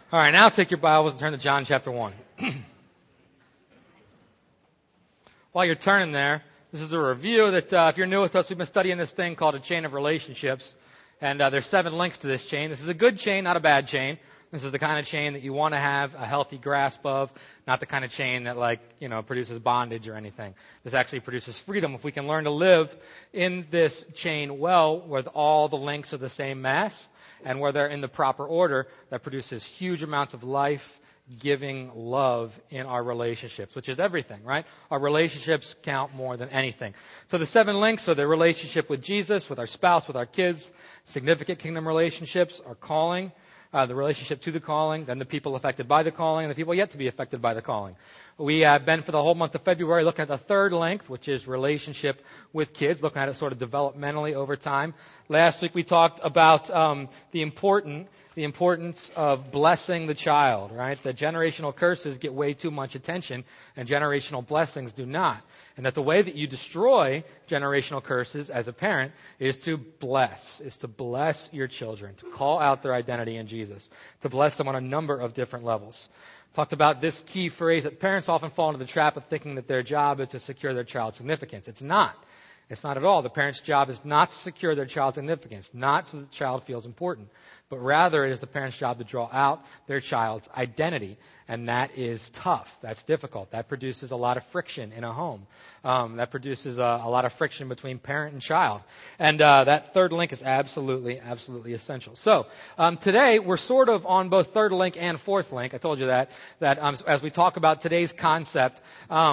All right, now take your Bibles and turn to John chapter 1. While you're turning there, this is a review that if you're new with us, we've been studying this thing called a chain of relationships. And there's 7 links to this chain. This is a good chain, not a bad chain. This is the kind of chain that you want to have a healthy grasp of, not the kind of chain that produces bondage or anything. This actually produces freedom if we can learn to live in this chain well, where all the links are the same mass and where they're in the proper order. That produces huge amounts of life-giving love in our relationships, which is everything, right? Our relationships count more than anything. So the 7 links are the relationship with Jesus, with our spouse, with our kids, significant kingdom relationships, our calling, the relationship to the calling, then the people affected by the calling, and the people yet to be affected by the calling. We have been for the whole month of February looking at the 3rd length, which is relationship with kids, looking at it sort of developmentally over time. Last week we talked about the importance of blessing the child, right? That generational curses get way too much attention and generational blessings do not. And that the way that you destroy generational curses as a parent is to bless your children, to call out their identity in Jesus, to bless them on a number of different levels. Talked about this key phrase that parents often fall into the trap of thinking that their job is to secure their child's significance. It's not. It's not at all. The parent's job is not to secure their child's significance, not so the child feels important, but rather it is the parent's job to draw out their child's identity. And that is tough. That's difficult. That produces a lot of friction in a home. That produces a lot of friction between parent and child. And that 3rd link is absolutely essential. So today we're sort of on both 3rd link and 4th link. I told you that as we talk about today's concept,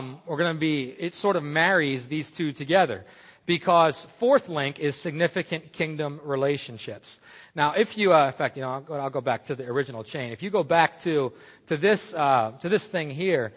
it sort of marries these two together. Because 4th link is significant kingdom relationships. Now, if you, I'll go back to the original chain. If you go back to this thing here,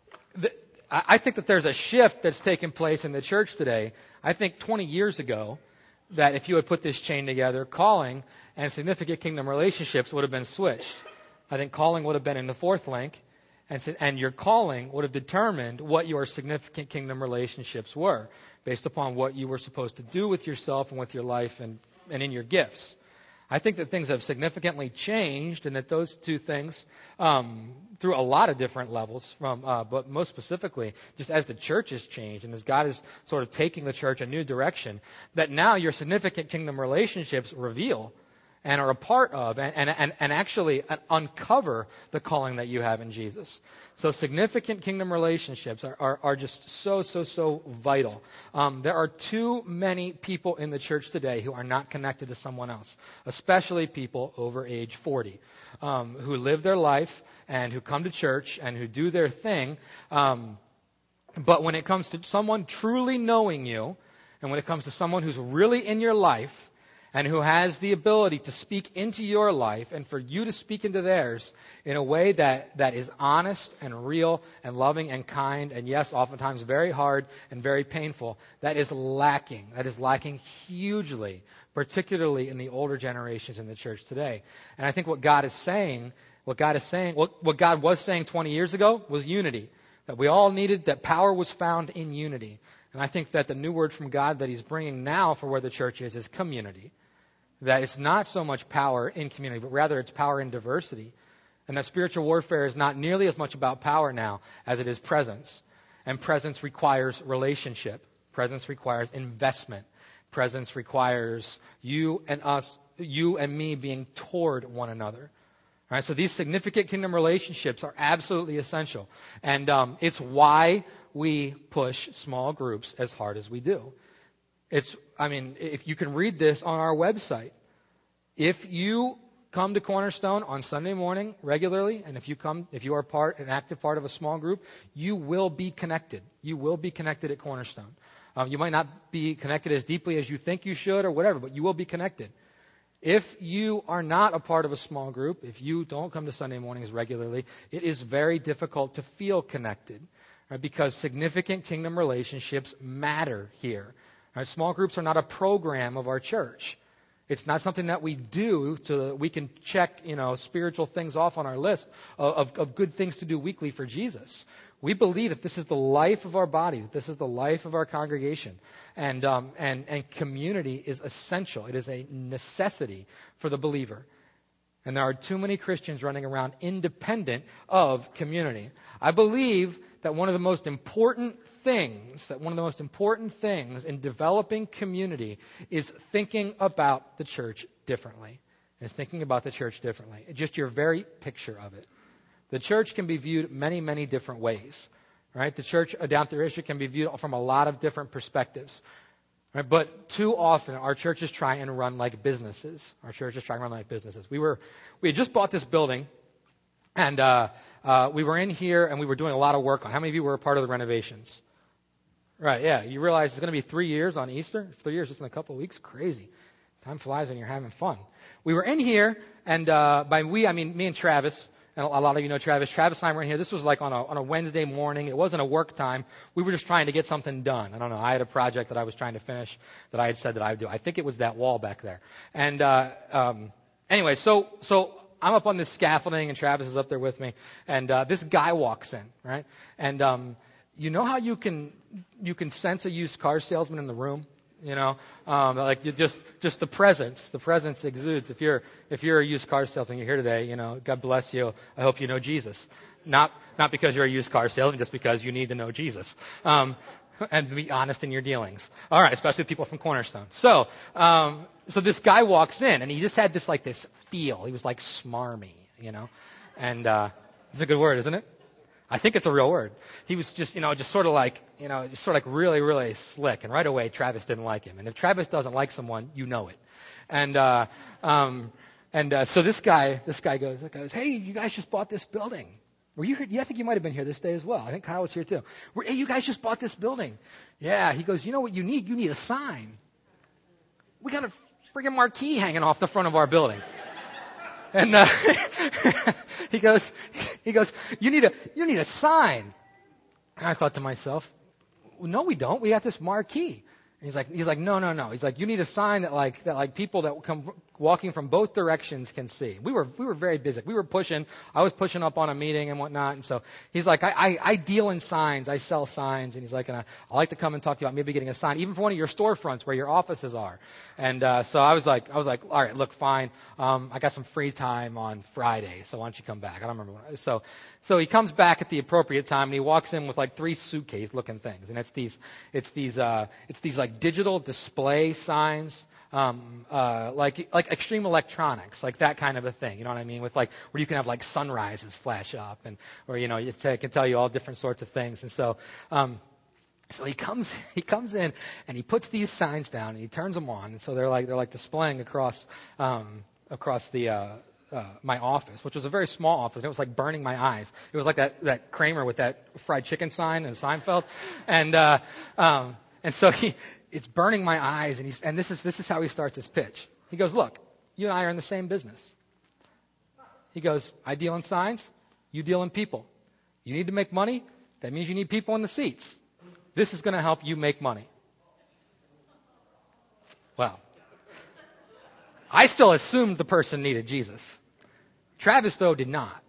I think that there's a shift that's taken place in the church today. I think 20 years ago, that if you had put this chain together, calling and significant kingdom relationships would have been switched. I think calling would have been in the 4th link, and your calling would have determined what your significant kingdom relationships were, based upon what you were supposed to do with yourself and with your life and in your gifts. I think that things have significantly changed, and that those two things, through a lot of different levels, but most specifically, just as the church has changed and as God is sort of taking the church a new direction, that now your significant kingdom relationships reveal and are a part of and actually uncover the calling that you have in Jesus. So significant kingdom relationships are just so vital. There are too many people in the church today who are not connected to someone else, especially people over age 40, who live their life and who come to church and who do their thing. But when it comes to someone truly knowing you, and when it comes to someone who's really in your life, and who has the ability to speak into your life and for you to speak into theirs in a way that is honest and real and loving and kind and, yes, oftentimes very hard and very painful, that is lacking. That is lacking hugely, particularly in the older generations in the church today. And I think what God was saying 20 years ago was unity. That we all needed, that power was found in unity. And I think that the new word from God that He's bringing now for where the church is community. That it's not so much power in community, but rather it's power in diversity. And that spiritual warfare is not nearly as much about power now as it is presence. And presence requires relationship. Presence requires investment. Presence requires you and me being toward one another. All right, so these significant kingdom relationships are absolutely essential. And it's why we push small groups as hard as we do. If you can read this on our website, if you come to Cornerstone on Sunday morning regularly, and if you are an active part of a small group, you will be connected. You will be connected at Cornerstone. You might not be connected as deeply as you think you should or whatever, but you will be connected. If you are not a part of a small group, if you don't come to Sunday mornings regularly, it is very difficult to feel connected, right? Because significant kingdom relationships matter here. Right? Small groups are not a program of our church. It's not something that we do so that we can check, spiritual things off on our list of good things to do weekly for Jesus. We believe that this is the life of our body, that this is the life of our congregation. And community is essential. It is a necessity for the believer. And there are too many Christians running around independent of community. I believe that one of the most important things in developing community is thinking about the church differently. Just your very picture of it. The church can be viewed many, many different ways. Right? The church down through history can be viewed from a lot of different perspectives. Right? But too often, our churches try and run like businesses. We had just bought this building, and we were in here, and we were doing a lot of work on. How many of you were a part of the renovations? Right, yeah. You realize it's going to be 3 years on Easter? 3 years just in a couple of weeks? Crazy. Time flies when you're having fun. We were in here, and by we, I mean me and Travis. And a lot of you know Travis. Travis and I were in here. This was like on a Wednesday morning. It wasn't a work time. We were just trying to get something done. I don't know. I had a project that I was trying to finish that I had said that I would do. I think it was that wall back there. And anyway, so I'm up on this scaffolding, and Travis is up there with me. And this guy walks in, right? And you know how you can sense a used car salesman in the room? You know, like just the presence exudes. If you're a used car salesman, you're here today, you know, God bless you. I hope you know Jesus. Not because you're a used car salesman, just because you need to know Jesus. And be honest in your dealings. All right, especially with people from Cornerstone. So this guy walks in, and he just had this feel. He was like smarmy, you know, and it's a good word, isn't it? I think it's a real word. He was just sort of like really, really slick. And right away, Travis didn't like him. And if Travis doesn't like someone, you know it. And so this guy goes, hey, you guys just bought this building. Were you here? Yeah, I think you might have been here this day as well. I think Kyle was here too. Hey, you guys just bought this building. Yeah. He goes, you know what you need? You need a sign. We got a friggin' marquee hanging off the front of our building. And he goes, you need a sign. And I thought to myself, well, no, we don't. We got this marquee. And he's like, no. He's like, you need a sign that people that come walking from both directions can see. We were very busy. I was pushing up on a meeting and whatnot. And so he's like, I deal in signs. I sell signs. And he's like, and I like to come and talk to you about maybe getting a sign, even for one of your storefronts where your offices are. And so I was like, all right, look, fine. I got some free time on Friday, so why don't you come back? I don't remember when. So he comes back at the appropriate time, and he walks in with like 3 suitcase-looking things, and it's these like digital display signs. Like extreme electronics, like that kind of a thing, you know what I mean? With like, where you can have like sunrises flash up or it can tell you all different sorts of things. And so he comes in and he puts these signs down and he turns them on. And so they're like displaying across the, my office, which was a very small office. And it was like burning my eyes. It was like that Kramer with that fried chicken sign in Seinfeld. And so it's burning my eyes, and this is how he starts his pitch. He goes, look, you and I are in the same business. He goes, I deal in signs, you deal in people. You need to make money, that means you need people in the seats. This is going to help you make money. Well, I still assumed the person needed Jesus. Travis, though, did not.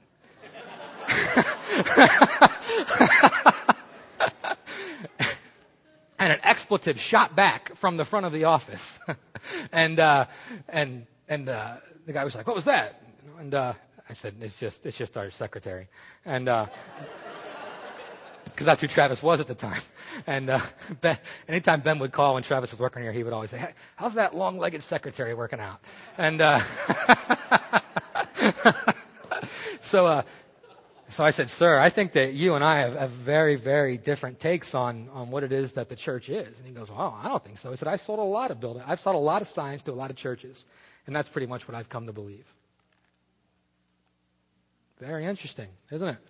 And an expletive shot back from the front of the office. and the guy was like, what was that? And I said, it's just our secretary. And because that's who Travis was at the time. And anytime Ben would call when Travis was working here, he would always say, hey, how's that long-legged secretary working out? And So I said, sir, I think that you and I have very, very different takes on what it is that the church is. And he goes, well, I don't think so. He said, I've sold a lot of signs to a lot of churches. And that's pretty much what I've come to believe. Very interesting, isn't it?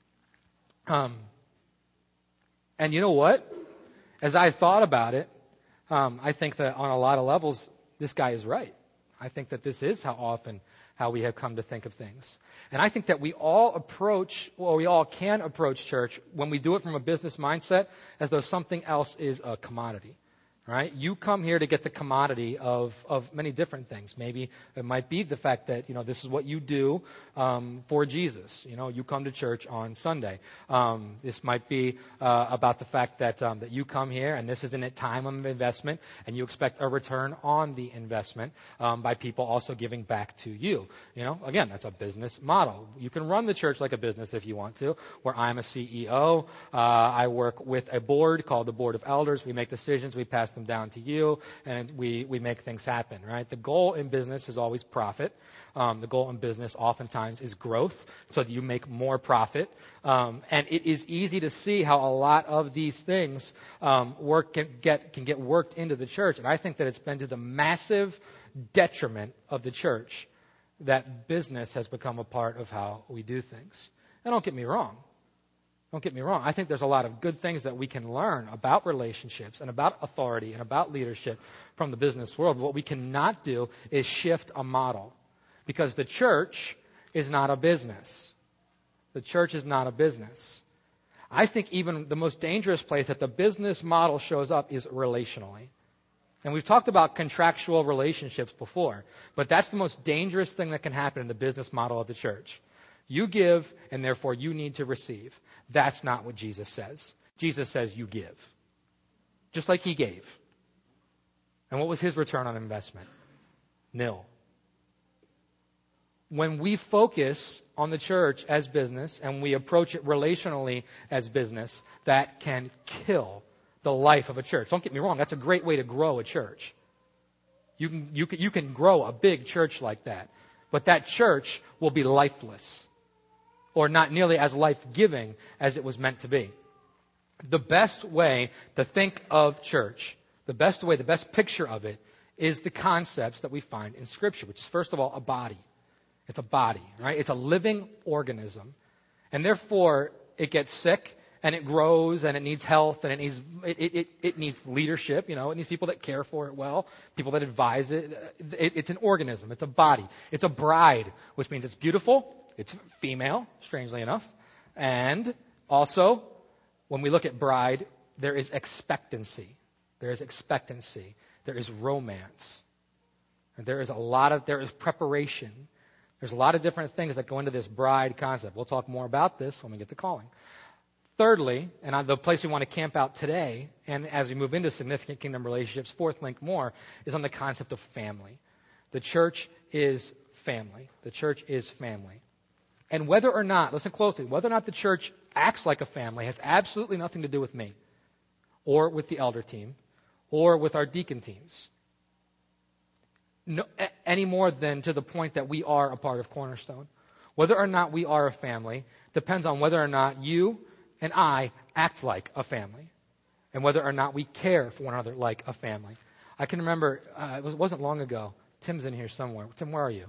And you know what? As I thought about it, I think that on a lot of levels, this guy is right. I think that this is how we have come to think of things. And I think that we all can approach church when we do it from a business mindset as though something else is a commodity. Right? You come here to get the commodity of many different things. Maybe it might be the fact that, this is what you do for Jesus. You come to church on Sunday. This might be about the fact that you come here and this is in a time of investment and you expect a return on the investment by people also giving back to you. Again, that's a business model. You can run the church like a business if you want to, where I'm a CEO. I work with a board called the Board of Elders. We make decisions. We pass them down to you, and we make things happen, right? The goal in business is always profit. The goal in business oftentimes is growth, so that you make more profit. And it is easy to see how a lot of these things can get worked into the church. And I think that it's been to the massive detriment of the church that business has become a part of how we do things. And don't get me wrong. I think there's a lot of good things that we can learn about relationships and about authority and about leadership from the business world. What we cannot do is shift a model, because the church is not a business. The church is not a business. I think even the most dangerous place that the business model shows up is relationally. And we've talked about contractual relationships before, but that's the most dangerous thing that can happen in the business model of the church. You give, and therefore you need to receive. That's not what Jesus says. Jesus says you give. Just like he gave. And what was his return on investment? Nil. When we focus on the church as business and we approach it relationally as business, that can kill the life of a church. Don't get me wrong, that's a great way to grow a church. You can grow a big church like that. But that church will be lifeless, or not nearly as life-giving as it was meant to be. The best way to think of church, the best picture of it, is the concepts that we find in Scripture, which is, first of all, a body. It's a body, right? It's a living organism. And therefore, it gets sick, and it grows, and it needs health, and it needs leadership. It needs people that care for it well, people that advise it. It's an organism. It's a body. It's a bride, which means it's beautiful. It's female, strangely enough. And also, when we look at bride, there is expectancy. There is expectancy. There is romance. And there is preparation. There's a lot of different things that go into this bride concept. We'll talk more about this when we get to calling. Thirdly, and the place we want to camp out today, and as we move into significant kingdom relationships, fourth link more, is on the concept of family. The church is family. The church is family. And whether or not, listen closely, whether or not the church acts like a family has absolutely nothing to do with me, or with the elder team, or with our deacon teams. No, any more than to the point that we are a part of Cornerstone. Whether or not we are a family depends on whether or not you and I act like a family, and whether or not we care for one another like a family. I can remember, it wasn't long ago, Tim's in here somewhere. Tim, where are you?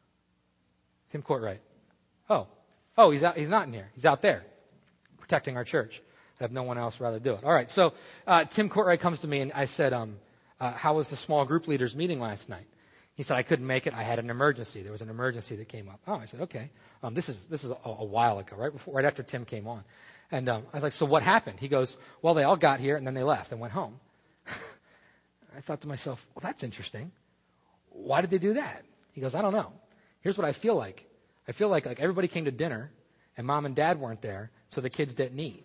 Tim Courtright. Oh, he's not in here. He's out there, protecting our church. I have no one else rather do it. All right, so Tim Courtright comes to me, and I said, how was the small group leaders meeting last night? He said, I couldn't make it. I had an emergency. There was an emergency that came up. Oh, I said, okay. This is a while ago, right after Tim came on. And I was like, so what happened? He goes, well, they all got here, and then they left and went home. I thought to myself, well, that's interesting. Why did they do that? He goes, I don't know. Here's what I feel like. I feel like everybody came to dinner, and mom and dad weren't there, so the kids didn't eat.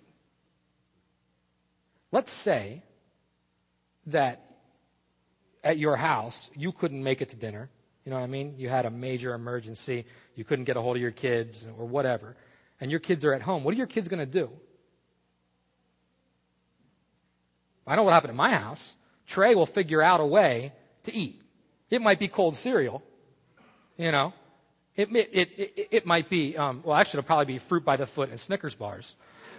Let's say that at your house, you couldn't make it to dinner. You know what I mean? You had a major emergency. You couldn't get a hold of your kids or whatever. And your kids are at home. What are your kids going to do? I know what happened at my house. Trey will figure out a way to eat. It might be cold cereal. It might be, actually it'll probably be fruit by the foot and Snickers bars.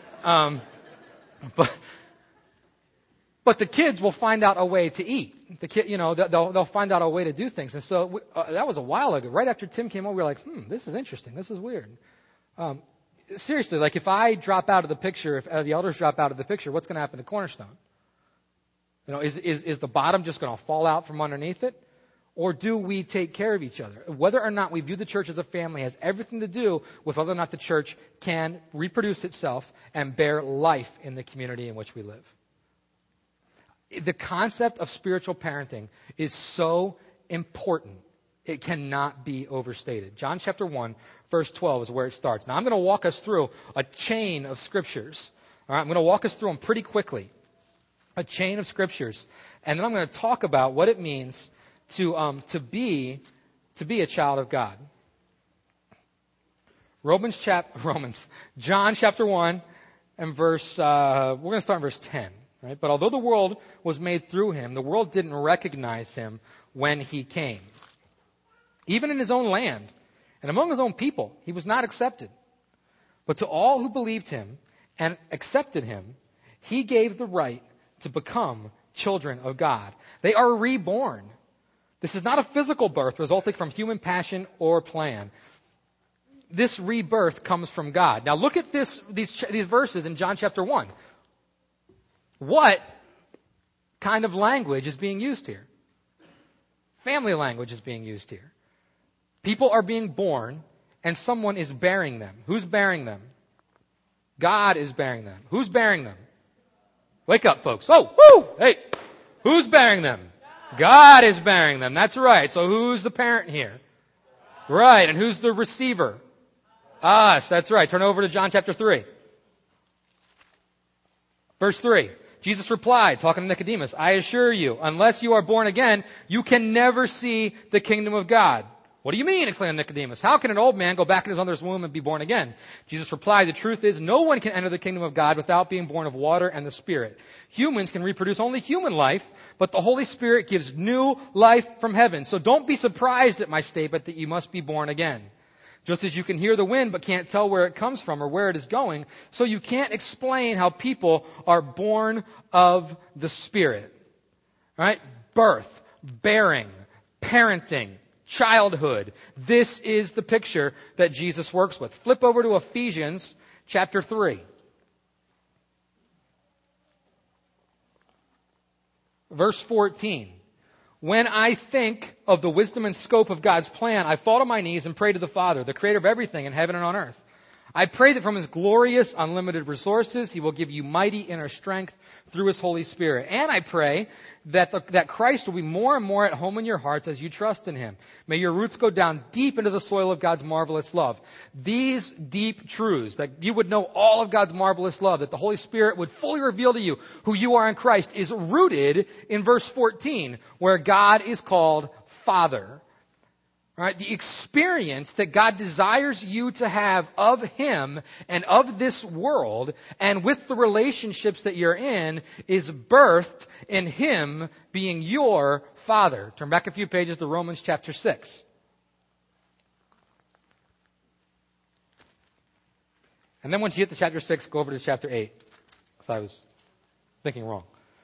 But the kids will find out a way to eat. They'll find out a way to do things. And so that was a while ago. Right after Tim came over, we were like, this is interesting. This is weird. Seriously, like if I drop out of the picture, if the elders drop out of the picture, what's going to happen to Cornerstone? Is the bottom just going to fall out from underneath it? Or do we take care of each other? Whether or not we view the church as a family has everything to do with whether or not the church can reproduce itself and bear life in the community in which we live. The concept of spiritual parenting is so important. It cannot be overstated. John chapter 1, verse 12 is where it starts. Now I'm going to walk us through a chain of scriptures. All right, I'm going to walk us through them pretty quickly. A chain of scriptures. And then I'm going to talk about what it means to be a child of God. John chapter 1 and verse, we're going to start in verse 10. Right? But although the world was made through him, the world didn't recognize him when he came. Even in his own land and among his own people, he was not accepted. But to all who believed him and accepted him, he gave the right to become children of God. They are reborn. This is not a physical birth resulting from human passion or plan. This rebirth comes from God. Now look at these verses in John chapter 1. What kind of language is being used here? Family language is being used here. People are being born and someone is bearing them. Who's bearing them? God is bearing them. Who's bearing them? Wake up, folks. Oh, woo! Hey, who's bearing them? God is bearing them. That's right. So who's the parent here? Right. And who's the receiver? Us. That's right. Turn over to John chapter 3. Verse 3. Jesus replied, talking to Nicodemus, I assure you, unless you are born again, you can never see the kingdom of God. What do you mean? Exclaimed Nicodemus. How can an old man go back in his mother's womb and be born again? Jesus replied, the truth is, no one can enter the kingdom of God without being born of water and the Spirit. Humans can reproduce only human life, but the Holy Spirit gives new life from heaven. So don't be surprised at my statement that you must be born again. Just as you can hear the wind but can't tell where it comes from or where it is going, so you can't explain how people are born of the Spirit. All right? Birth, bearing, parenting, childhood. This is the picture that Jesus works with. Flip over to Ephesians chapter 3. Verse 14. When I think of the wisdom and scope of God's plan, I fall to my knees and pray to the Father, the creator of everything in heaven and on earth. I pray that from His glorious, unlimited resources, He will give you mighty inner strength through His Holy Spirit. And I pray that Christ will be more and more at home in your hearts as you trust in Him. May your roots go down deep into the soil of God's marvelous love. These deep truths, that you would know all of God's marvelous love, that the Holy Spirit would fully reveal to you who you are in Christ, is rooted in verse 14, where God is called Father. All right, the experience that God desires you to have of Him and of this world and with the relationships that you're in is birthed in Him being your Father. Turn back a few pages to Romans chapter 6. And then once you get to chapter 6, go over to chapter 8. Because I was thinking wrong.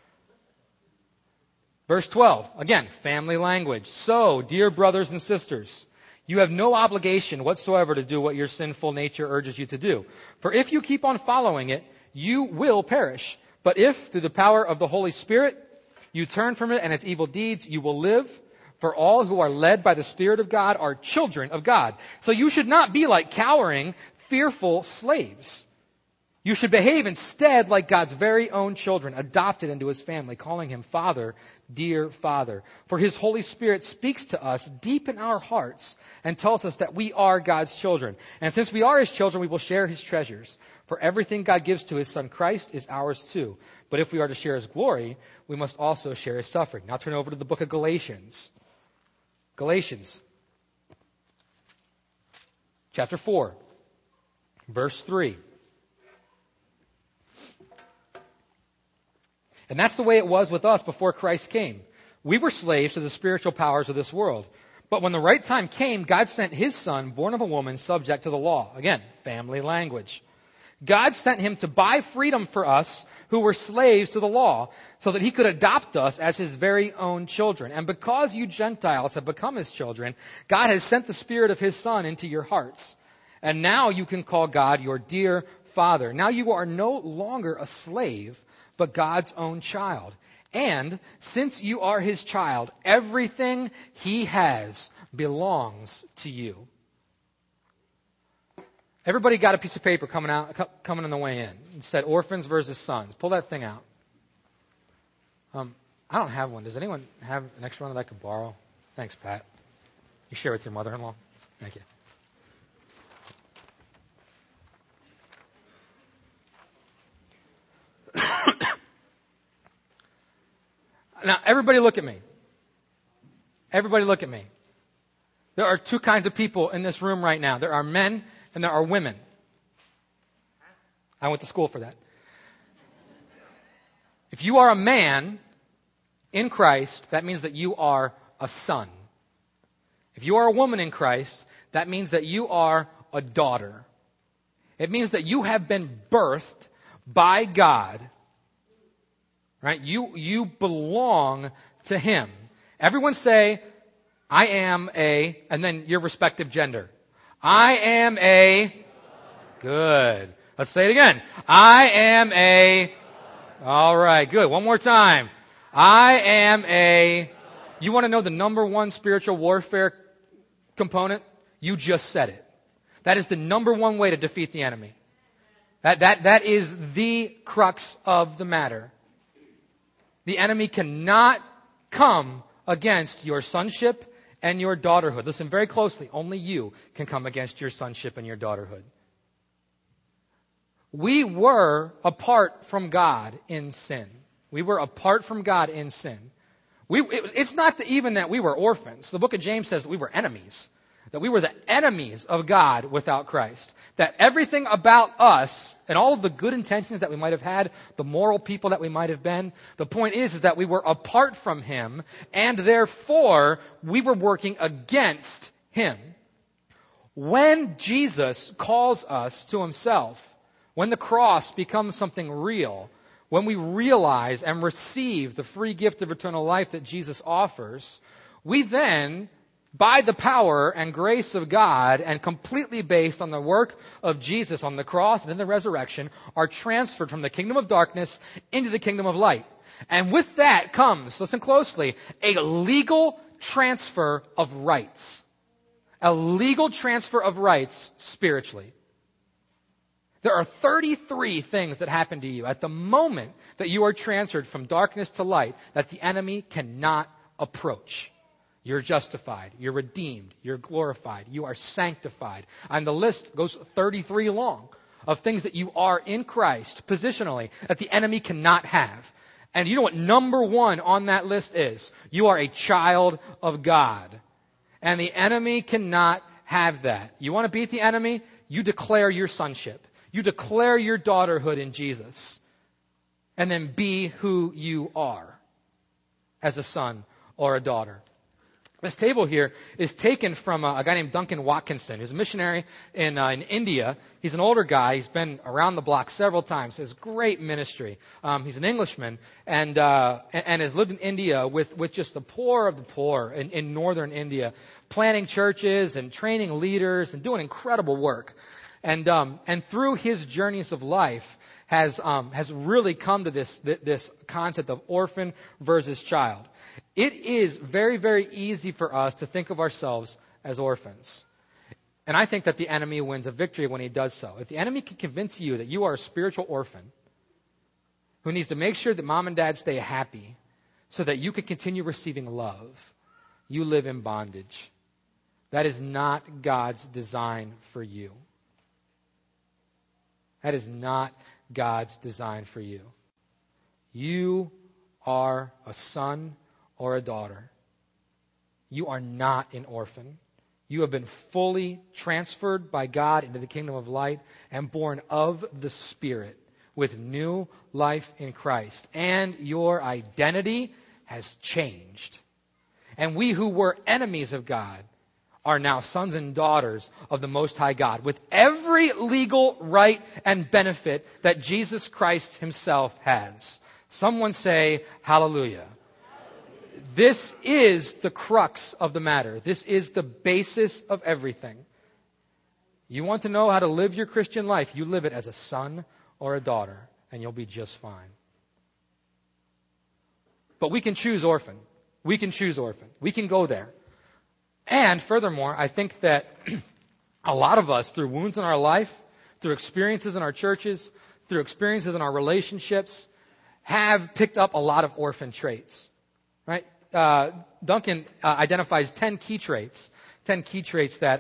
Verse 12, again, family language. So, dear brothers and sisters, you have no obligation whatsoever to do what your sinful nature urges you to do. For if you keep on following it, you will perish. But if, through the power of the Holy Spirit, you turn from it and its evil deeds, you will live. For all who are led by the Spirit of God are children of God. So you should not be like cowering, fearful slaves. You should behave instead like God's very own children, adopted into His family, calling Him Father, dear Father. For His Holy Spirit speaks to us deep in our hearts and tells us that we are God's children. And since we are His children, we will share His treasures. For everything God gives to His Son Christ is ours too. But if we are to share His glory, we must also share His suffering. Now turn over to the book of Galatians. Galatians, chapter 4, verse 3. And that's the way it was with us before Christ came. We were slaves to the spiritual powers of this world. But when the right time came, God sent His Son, born of a woman, subject to the law. Again, family language. God sent Him to buy freedom for us who were slaves to the law, so that He could adopt us as His very own children. And because you Gentiles have become His children, God has sent the Spirit of His Son into your hearts. And now you can call God your dear Father. Now you are no longer a slave, but God's own child. And since you are His child, everything He has belongs to you. Everybody got a piece of paper coming on the way in. It said orphans versus sons. Pull that thing out. I don't have one. Does anyone have an extra one that I could borrow? Thanks, Pat. You share with your mother-in-law? Thank you. Now, everybody look at me. Everybody look at me. There are two kinds of people in this room right now. There are men and there are women. I went to school for that. If you are a man in Christ, that means that you are a son. If you are a woman in Christ, that means that you are a daughter. It means that you have been birthed by God. Right? You belong to Him. Everyone say, I am a, and then your respective gender. I am a, good. Let's say it again. I am a, all right, good. One more time. I am a, you want to know the number one spiritual warfare component? You just said it. That is the number one way to defeat the enemy. That is the crux of the matter. The enemy cannot come against your sonship and your daughterhood. Listen very closely. Only you can come against your sonship and your daughterhood. We were apart from God in sin. We were apart from God in sin. It's not even that we were orphans. The book of James says that we were enemies. That we were the enemies of God without Christ. That everything about us and all of the good intentions that we might have had, the moral people that we might have been, the point is that we were apart from Him and therefore we were working against Him. When Jesus calls us to Himself, when the cross becomes something real, when we realize and receive the free gift of eternal life that Jesus offers, we then, by the power and grace of God and completely based on the work of Jesus on the cross and in the resurrection, are transferred from the kingdom of darkness into the kingdom of light. And with that comes, listen closely, a legal transfer of rights. A legal transfer of rights spiritually. There are 33 things that happen to you at the moment that you are transferred from darkness to light that the enemy cannot approach. You're justified. You're redeemed. You're glorified. You are sanctified. And the list goes 33 long of things that you are in Christ positionally that the enemy cannot have. And you know what number one on that list is? You are a child of God. And the enemy cannot have that. You want to beat the enemy? You declare your sonship. You declare your daughterhood in Jesus. And then be who you are as a son or a daughter. This table here is taken from a guy named Duncan Watkinson, who's a missionary in India. He's an older guy. He's been around the block several times. He has great ministry. He's an Englishman and has lived in India with just the poor of the poor in northern India, planting churches and training leaders and doing incredible work. And through his journeys of life has really come to this concept of orphan versus child. It is very, very easy for us to think of ourselves as orphans. And I think that the enemy wins a victory when he does so. If the enemy can convince you that you are a spiritual orphan who needs to make sure that mom and dad stay happy so that you can continue receiving love, you live in bondage. That is not God's design for you. That is not God's design for you. You are a son or a daughter. You are not an orphan. You have been fully transferred by God into the kingdom of light and born of the Spirit with new life in Christ. And your identity has changed. And we who were enemies of God are now sons and daughters of the Most High God with every legal right and benefit that Jesus Christ Himself has. Someone say, hallelujah. This is the crux of the matter. This is the basis of everything. You want to know how to live your Christian life, you live it as a son or a daughter, and you'll be just fine. But we can choose orphan. We can choose orphan. We can go there. And furthermore, I think that a lot of us, through wounds in our life, through experiences in our churches, through experiences in our relationships, have picked up a lot of orphan traits, right? Duncan identifies 10 key traits that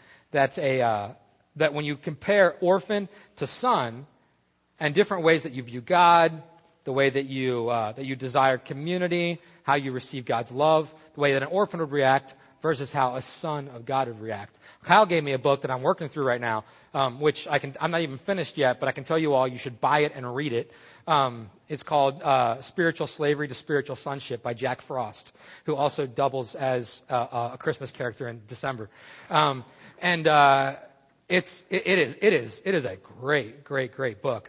that when you compare orphan to son, and different ways that you view God, the way that you desire community, how you receive God's love, the way that an orphan would react versus how a son of God would react. Kyle gave me a book that I'm working through right now, which I'm not even finished yet, but I can tell you all you should buy it and read it. It's called Spiritual Slavery to Spiritual Sonship by Jack Frost, who also doubles as a Christmas character in December. It is a great book.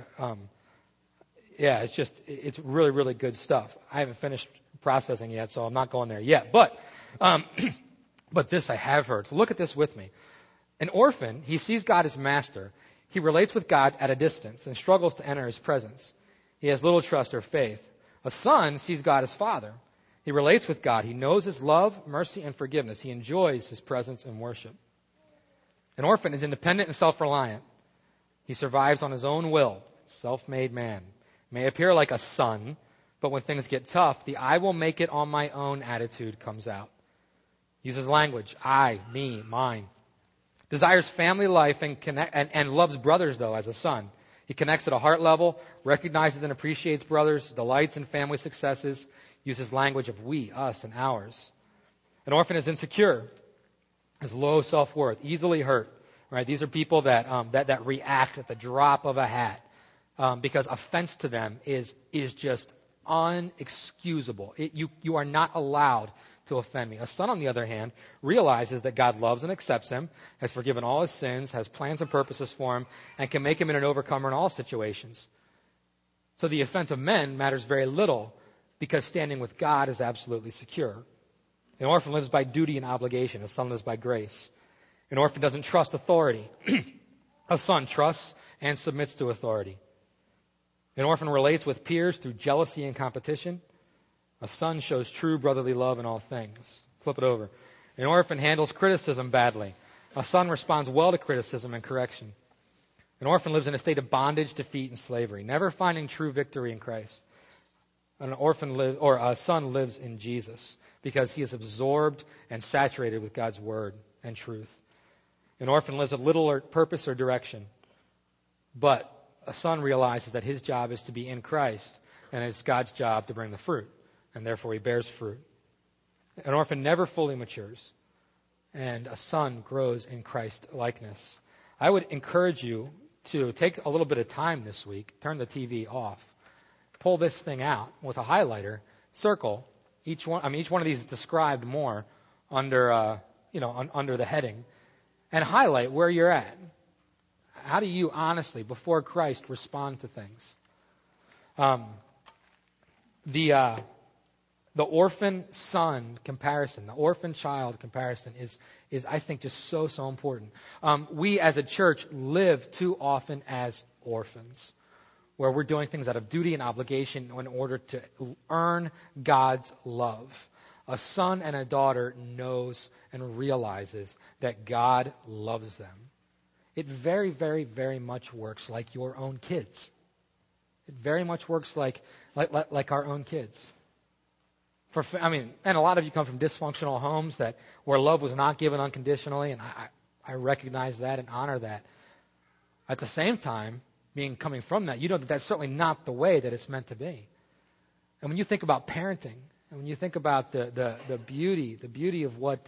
It's really, really good stuff. I haven't finished processing yet, so I'm not going there yet. But this I have heard. So look at this with me. An orphan, he sees God as master. He relates with God at a distance and struggles to enter his presence. He has little trust or faith. A son sees God as father. He relates with God. He knows his love, mercy, and forgiveness. He enjoys his presence and worship. An orphan is independent and self-reliant. He survives on his own will, self-made man. May appear like a son, but when things get tough, the I will make it on my own attitude comes out. Uses language, I, me, mine. Desires family life and loves brothers, though, as a son. He connects at a heart level, recognizes and appreciates brothers, delights in family successes, uses language of we, us, and ours. An orphan is insecure, has low self-worth, easily hurt. Right? These are people that react at the drop of a hat because offense to them is just unexcusable. You are not allowed to offend me. A son, on the other hand, realizes that God loves and accepts him, has forgiven all his sins, has plans and purposes for him, and can make him an overcomer in all situations. So the offense of men matters very little because standing with God is absolutely secure. An orphan lives by duty and obligation. A son lives by grace. An orphan doesn't trust authority. A son trusts and submits to authority. An orphan relates with peers through jealousy and competition. A son shows true brotherly love in all things. Flip it over. An orphan handles criticism badly. A son responds well to criticism and correction. An orphan lives in a state of bondage, defeat, and slavery, never finding true victory in Christ. A son lives in Jesus because he is absorbed and saturated with God's word and truth. An orphan lives with little purpose or direction, but a son realizes that his job is to be in Christ, and it's God's job to bring the fruit, and therefore he bears fruit. An orphan never fully matures, and a son grows in Christ likeness. I would encourage you to take a little bit of time this week, turn the TV off, pull this thing out with a highlighter, circle each one. Each one of these is described more under the heading, and highlight where you're at. How do you honestly, before Christ, respond to things? The orphan son comparison, the orphan child comparison is I think just so important. We as a church live too often as orphans, where we're doing things out of duty and obligation in order to earn God's love. A son and a daughter knows and realizes that God loves them. It very, very, very much works like your own kids. It very much works like our own kids. And a lot of you come from dysfunctional homes where love was not given unconditionally, and I recognize that and honor that. At the same time, coming from that, you know that that's certainly not the way that it's meant to be. And when you think about parenting, and when you think about the beauty of what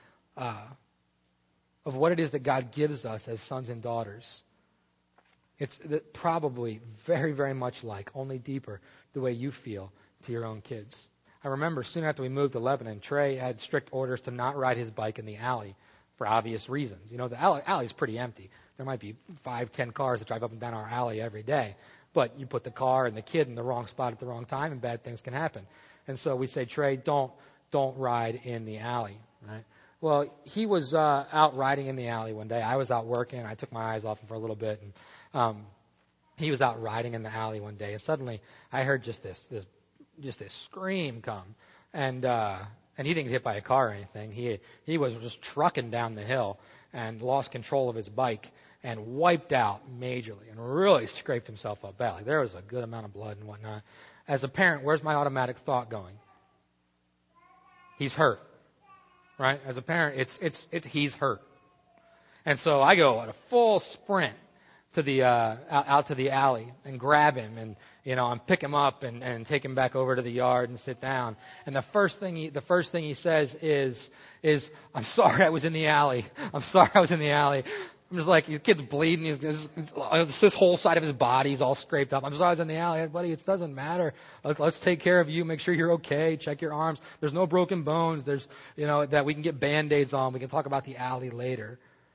it is that God gives us as sons and daughters, it's probably very, very much like, only deeper, the way you feel to your own kids. I remember soon after we moved to Lebanon, Trey had strict orders to not ride his bike in the alley for obvious reasons. The alley is pretty empty. There might be 5-10 cars that drive up and down our alley every day. But you put the car and the kid in the wrong spot at the wrong time, and bad things can happen. And so we say, Trey, don't ride in the alley, right? Well, he was out riding in the alley one day. I was out working. I took my eyes off him for a little bit, and he was out riding in the alley one day. And suddenly, I heard just this scream come, and he didn't get hit by a car or anything. He was just trucking down the hill and lost control of his bike and wiped out majorly and really scraped himself up badly. There was a good amount of blood and whatnot. As a parent, where's my automatic thought going? He's hurt, right? As a parent, it's he's hurt. And so I go at a full sprint to the out to the alley and grab him and and pick him up and take him back over to the yard and sit down. And the first thing he says is I'm sorry I was in the alley. I'm sorry I was in the alley. I'm just like, the kid's bleeding. His whole side of his body's all scraped up. I'm sorry I was in the alley. Buddy, it doesn't matter. Let's take care of you. Make sure you're okay. Check your arms. There's no broken bones. There's, that we can get Band-Aids on. We can talk about the alley later.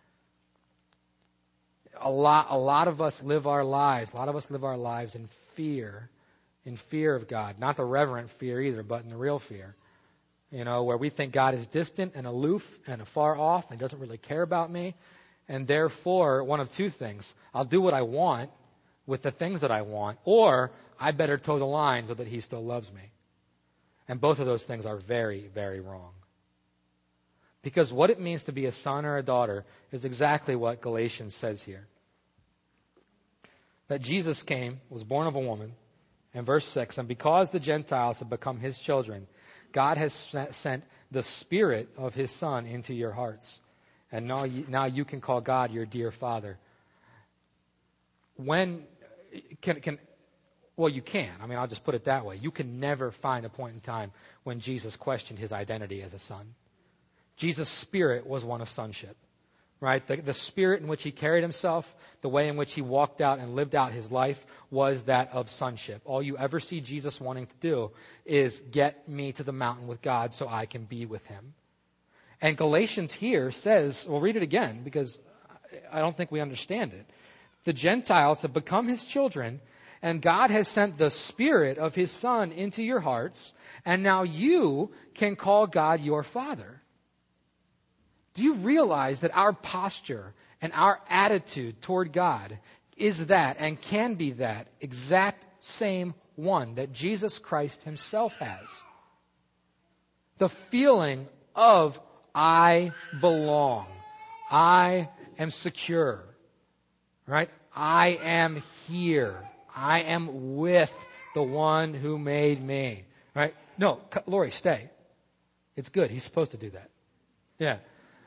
A lot of us live our lives in fear of God. Not the reverent fear either, but in the real fear. Where we think God is distant and aloof and afar off and doesn't really care about me. And therefore, one of two things. I'll do what I want with the things that I want, or I better toe the line so that he still loves me. And both of those things are very, very wrong. Because what it means to be a son or a daughter is exactly what Galatians says here. That Jesus came, was born of a woman, in verse 6, and because the Gentiles have become his children, God has sent the Spirit of his Son into your hearts. And now you can call God your dear Father. You can. I mean, I'll just put it that way. You can never find a point in time when Jesus questioned his identity as a son. Jesus' spirit was one of sonship, right? The spirit in which he carried himself, the way in which he walked out and lived out his life was that of sonship. All you ever see Jesus wanting to do is get me to the mountain with God so I can be with him. And Galatians here says, we'll read it again because I don't think we understand it. The Gentiles have become his children, and God has sent the Spirit of his Son into your hearts, and now you can call God your Father. Do you realize that our posture and our attitude toward God is that and can be that exact same one that Jesus Christ himself has? The feeling of I belong. I am secure. Right? I am here. I am with the one who made me. Right? No, Lori, stay. It's good. He's supposed to do that. Yeah.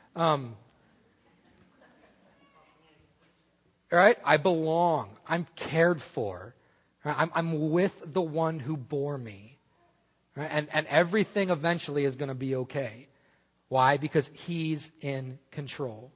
Right? I belong. I'm cared for. Right? I'm with the one who bore me. Right? And everything eventually is going to be okay. Why? Because he's in control.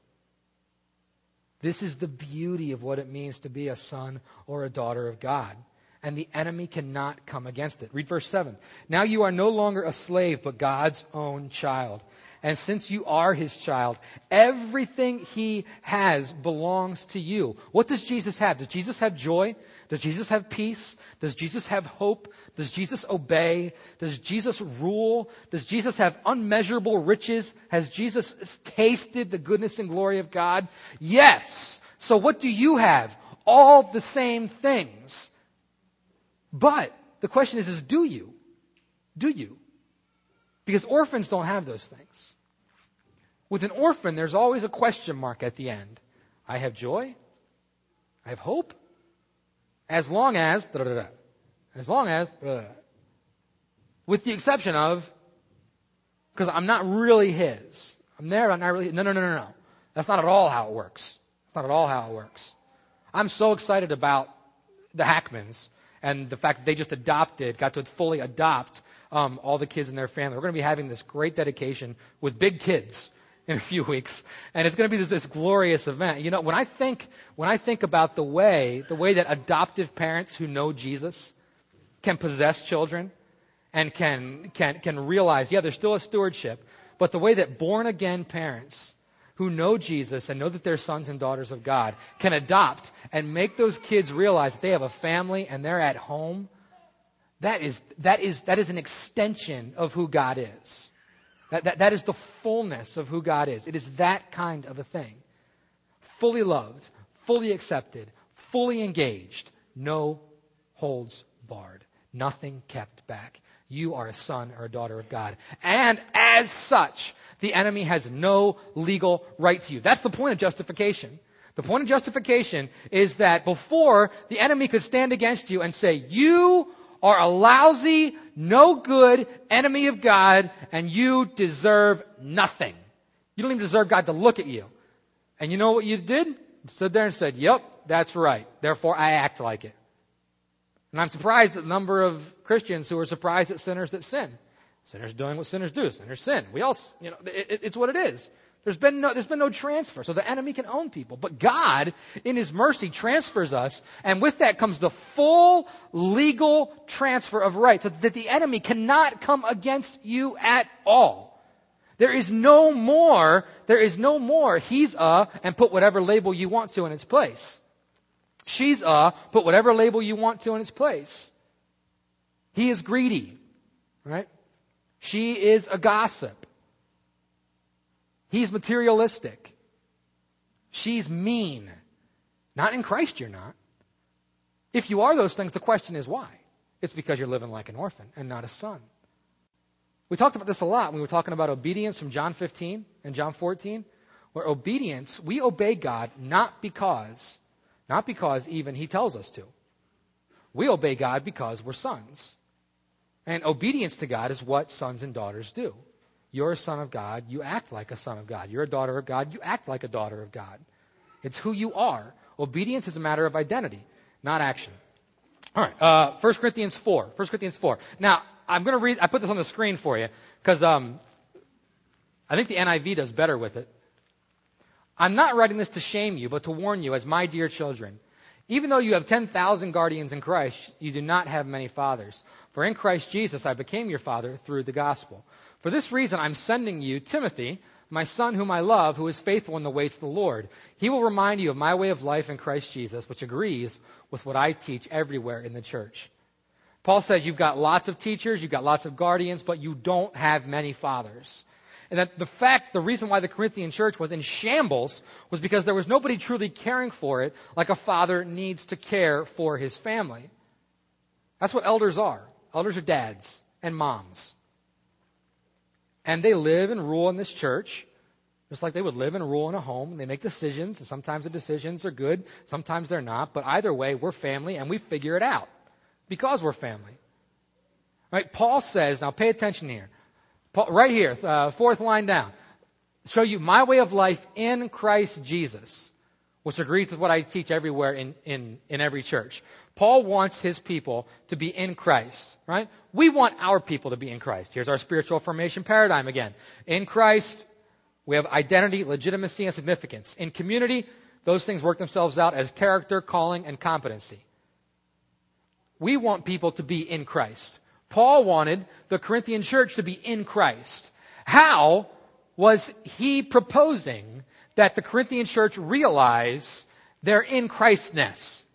This is the beauty of what it means to be a son or a daughter of God. And the enemy cannot come against it. Read verse 7. Now you are no longer a slave, but God's own child. And since you are his child, everything he has belongs to you. What does Jesus have? Does Jesus have joy? Does Jesus have peace? Does Jesus have hope? Does Jesus obey? Does Jesus rule? Does Jesus have unmeasurable riches? Has Jesus tasted the goodness and glory of God? Yes. So what do you have? All the same things. But the question is do you? Do you? Because orphans don't have those things. With an orphan, there's always a question mark at the end. I have joy. I have hope. As long as, as long as, with the exception of, because I'm not really his. I'm there, I'm not really, no. That's not at all how it works. That's not at all how it works. I'm so excited about the Hackmans and the fact that they just got to fully adopt all the kids in their family. We're going to be having this great dedication with big kids in a few weeks, and it's going to be this glorious event. You know, when I think about the way that adoptive parents who know Jesus can possess children and can realize, there's still a stewardship, but the way that born again parents who know Jesus and know that they're sons and daughters of God can adopt and make those kids realize that they have a family and they're at home. That is an extension of who God is. That is the fullness of who God is. It is that kind of a thing. Fully loved, fully accepted, fully engaged, no holds barred, nothing kept back. You are a son or a daughter of God. And as such, the enemy has no legal right to you. That's the point of justification. The point of justification is that before the enemy could stand against you and say, you are a lousy, no good enemy of God, and you deserve nothing. You don't even deserve God to look at you. And you know what you did? You stood there and said, yep, that's right. Therefore, I act like it. And I'm surprised at the number of Christians who are surprised at sinners that sin. Sinners doing what sinners do. Sinners sin. We all, it's what it is. There's been no transfer, so the enemy can own people. But God, in His mercy, transfers us, and with that comes the full legal transfer of rights, so that the enemy cannot come against you at all. There is no more, he's and put whatever label you want to in its place. She's put whatever label you want to in its place. He is greedy, right? She is a gossip. He's materialistic. She's mean. Not in Christ you're not. If you are those things, the question is why? It's because you're living like an orphan and not a son. We talked about this a lot when we were talking about obedience from John 15 and John 14, where obedience, we obey God not because even He tells us to. We obey God because we're sons. And obedience to God is what sons and daughters do. You're a son of God, you act like a son of God. You're a daughter of God, you act like a daughter of God. It's who you are. Obedience is a matter of identity, not action. All right, 1 Corinthians 4. 1 Corinthians 4. Now, I'm going to read, I put this on the screen for you, because I think the NIV does better with it. I'm not writing this to shame you, but to warn you as my dear children. Even though you have 10,000 guardians in Christ, you do not have many fathers. For in Christ Jesus I became your father through the gospel. For this reason I'm sending you Timothy, my son whom I love, who is faithful in the way to the Lord. He will remind you of my way of life in Christ Jesus, which agrees with what I teach everywhere in the church. Paul says you've got lots of teachers, you've got lots of guardians, but you don't have many fathers. And that the reason why the Corinthian church was in shambles was because there was nobody truly caring for it like a father needs to care for his family. That's what elders are. Elders are dads and moms. And they live and rule in this church just like they would live and rule in a home. And they make decisions, and sometimes the decisions are good, sometimes they're not. But either way, we're family and we figure it out because we're family. Right? Paul says, now pay attention here. Paul, right here, fourth line down. Show you my way of life in Christ Jesus, which agrees with what I teach everywhere in every church. Paul wants his people to be in Christ, right? We want our people to be in Christ. Here's our spiritual formation paradigm again. In Christ, we have identity, legitimacy, and significance. In community, those things work themselves out as character, calling, and competency. We want people to be in Christ. Paul wanted the Corinthian church to be in Christ. How was he proposing that the Corinthian church realize their in Christness?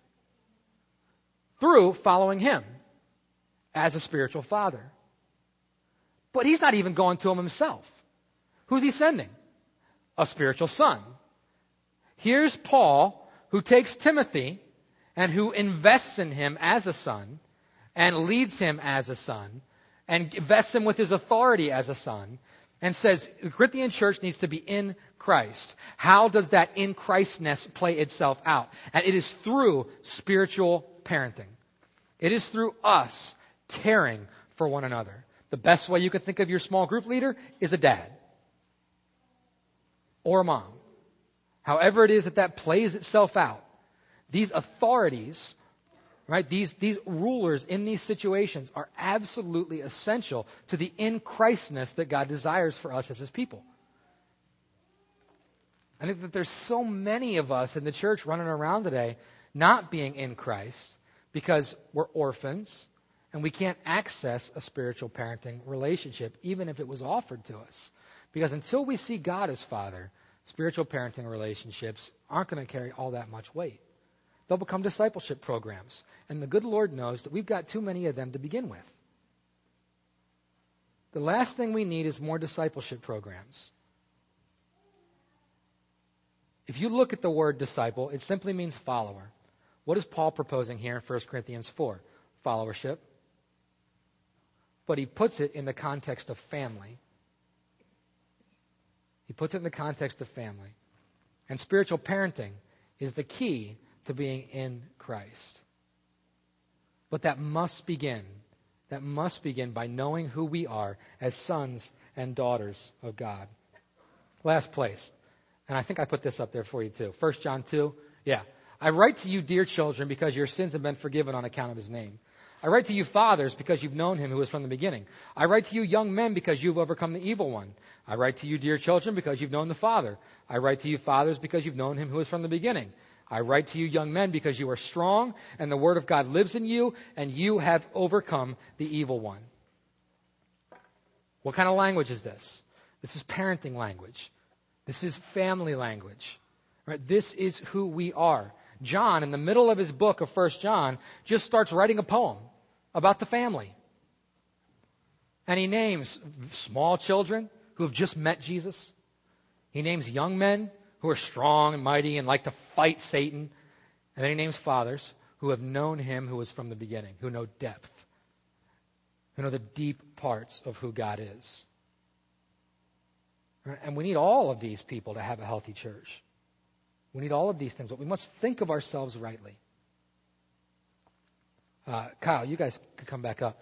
Through following him as a spiritual father. But he's not even going to them himself. Who's he sending? A spiritual son. Here's Paul, who takes Timothy and who invests in him as a son and leads him as a son and invests him with his authority as a son and says the Corinthian church needs to be in Christ. How does that in Christness play itself out? And it is through spiritual parenting. It is through us caring for one another. The best way you could think of your small group leader is a dad or a mom. However it is that plays itself out. These authorities, right, these rulers in these situations are absolutely essential to the in Christness that God desires for us as His people. I think that there's so many of us in the church running around today not being in Christ because we're orphans and we can't access a spiritual parenting relationship even if it was offered to us. Because until we see God as Father, spiritual parenting relationships aren't going to carry all that much weight. They'll become discipleship programs. And the good Lord knows that we've got too many of them to begin with. The last thing we need is more discipleship programs. If you look at the word disciple, it simply means follower. What is Paul proposing here in 1 Corinthians 4? Followership. But he puts it in the context of family. He puts it in the context of family. And spiritual parenting is the key to being in Christ. But that must begin by knowing who we are as sons and daughters of God. Last place, and I think I put this up there for you too. 1 John 2, yeah. I write to you, dear children, because your sins have been forgiven on account of his name. I write to you, fathers, because you've known him who is from the beginning. I write to you, young men, because you've overcome the evil one. I write to you, dear children, because you've known the Father. I write to you, fathers, because you've known him who is from the beginning. I write to you, young men, because you are strong, and the word of God lives in you, and you have overcome the evil one. What kind of language is this? This is parenting language. This is family language. Right? This is who we are. John, in the middle of his book of 1 John, just starts writing a poem about the family. And he names small children who have just met Jesus. He names young men who are strong and mighty and like to fight Satan. And then he names fathers who have known him who was from the beginning, who know depth, who know the deep parts of who God is. And we need all of these people to have a healthy church. We need all of these things, but we must think of ourselves rightly. Kyle, you guys could come back up.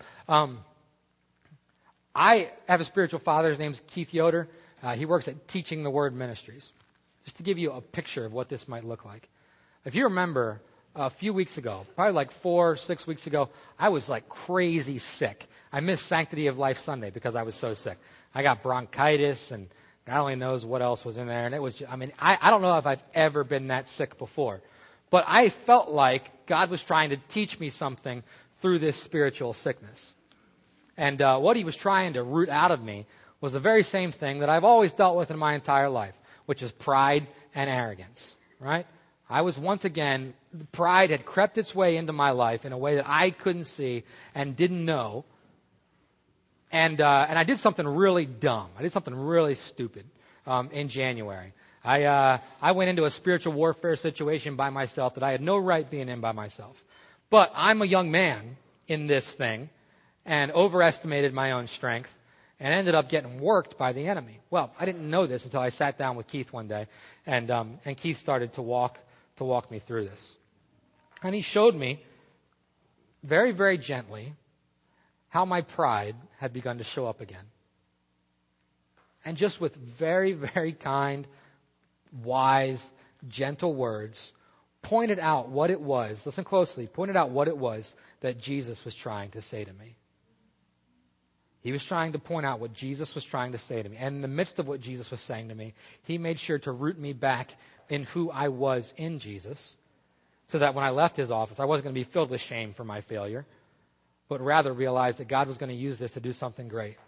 I have a spiritual father. His name's Keith Yoder. He works at Teaching the Word Ministries. Just to give you a picture of what this might look like. If you remember, a few weeks ago, probably like 4 or 6 weeks ago, I was like crazy sick. I missed Sanctity of Life Sunday because I was so sick. I got bronchitis and God only knows what else was in there. And it was, I don't know if I've ever been that sick before. But I felt like God was trying to teach me something through this spiritual sickness. And what he was trying to root out of me was the very same thing that I've always dealt with in my entire life, which is pride and arrogance, right? I was once again, pride had crept its way into my life in a way that I couldn't see and didn't know. And I did something really dumb. I did something really stupid in January. I went into a spiritual warfare situation by myself that I had no right being in by myself. But I'm a young man in this thing and overestimated my own strength and ended up getting worked by the enemy. Well, I didn't know this until I sat down with Keith one day, and Keith started to walk me through this. And he showed me very, very gently how my pride had begun to show up again. And just with very, very kind, wise, gentle words, pointed out what it was, listen closely, pointed out what it was that Jesus was trying to say to me. He was trying to point out what Jesus was trying to say to me. And in the midst of what Jesus was saying to me, he made sure to root me back in who I was in Jesus, so that when I left his office, I wasn't going to be filled with shame for my failure, but rather realized that God was going to use this to do something great.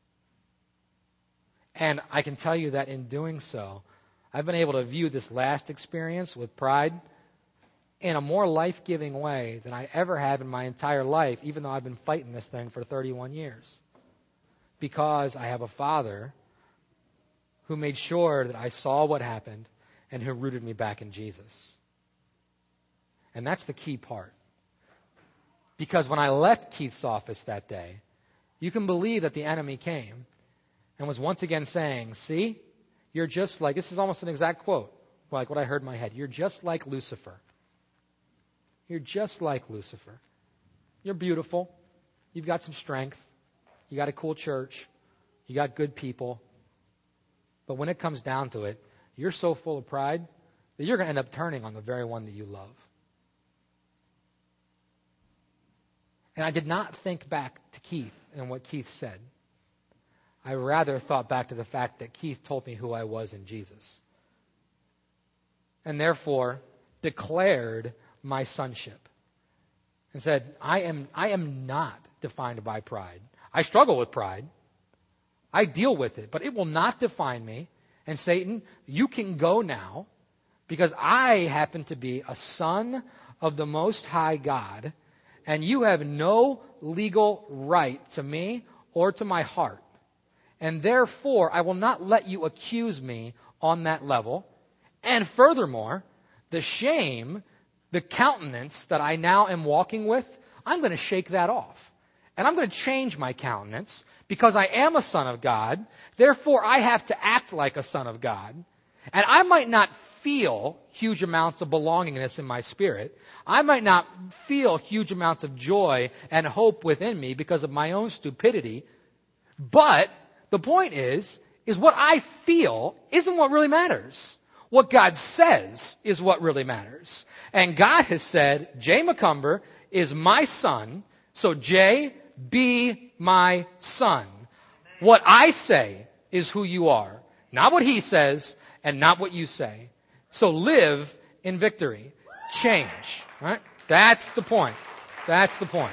And I can tell you that in doing so, I've been able to view this last experience with pride in a more life-giving way than I ever have in my entire life, even though I've been fighting this thing for 31 years. Because I have a Father who made sure that I saw what happened and who rooted me back in Jesus. And that's the key part. Because when I left Keith's office that day, you can believe that the enemy came and was once again saying, see, you're just like, this is almost an exact quote, like what I heard in my head. You're just like Lucifer. You're just like Lucifer. You're beautiful. You've got some strength. You got a cool church. You got good people. But when it comes down to it, you're so full of pride that you're going to end up turning on the very one that you love. And I did not think back to Keith and what Keith said. I rather thought back to the fact that Keith told me who I was in Jesus. And therefore declared my sonship. And said, I am not defined by pride. I struggle with pride. I deal with it, but it will not define me. And Satan, you can go now because I happen to be a son of the Most High God, and you have no legal right to me or to my heart. And therefore, I will not let you accuse me on that level. And furthermore, the shame, the countenance that I now am walking with, I'm going to shake that off. And I'm going to change my countenance because I am a son of God. Therefore, I have to act like a son of God. And I might not feel huge amounts of belongingness in my spirit. I might not feel huge amounts of joy and hope within me because of my own stupidity. But the point is what I feel isn't what really matters. What God says is what really matters. And God has said, Jay McCumber is my son, so Jay, be my son. What I say is who you are, not what he says and not what you say. So live in victory. Change. Right? That's the point. That's the point.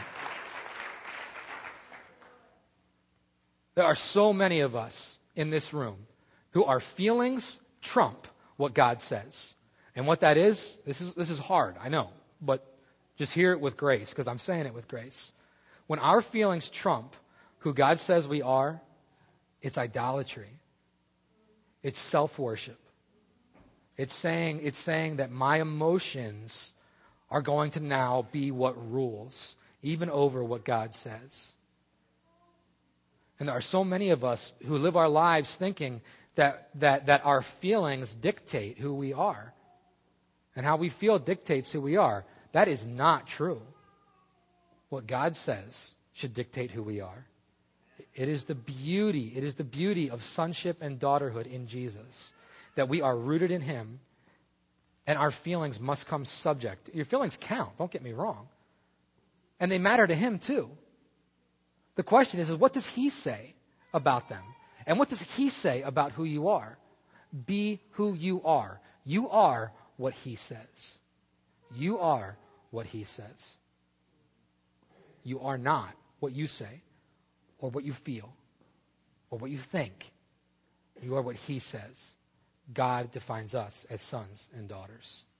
There are so many of us in this room who our feelings trump what God says. And what that is, this is hard, I know, but just hear it with grace, because I'm saying it with grace. When our feelings trump who God says we are, it's idolatry. It's self-worship. It's saying that my emotions are going to now be what rules, even over what God says. And there are so many of us who live our lives thinking that our feelings dictate who we are. And how we feel dictates who we are. That is not true. What God says should dictate who we are. It is the beauty of sonship and daughterhood in Jesus, that we are rooted in Him, and our feelings must come subject. Your feelings count, don't get me wrong. And they matter to Him too. The question is what does He say about them? And what does He say about who you are? Be who you are. You are what He says. You are what He says. You are not what you say, or what you feel, or what you think. You are what He says. God defines us as sons and daughters.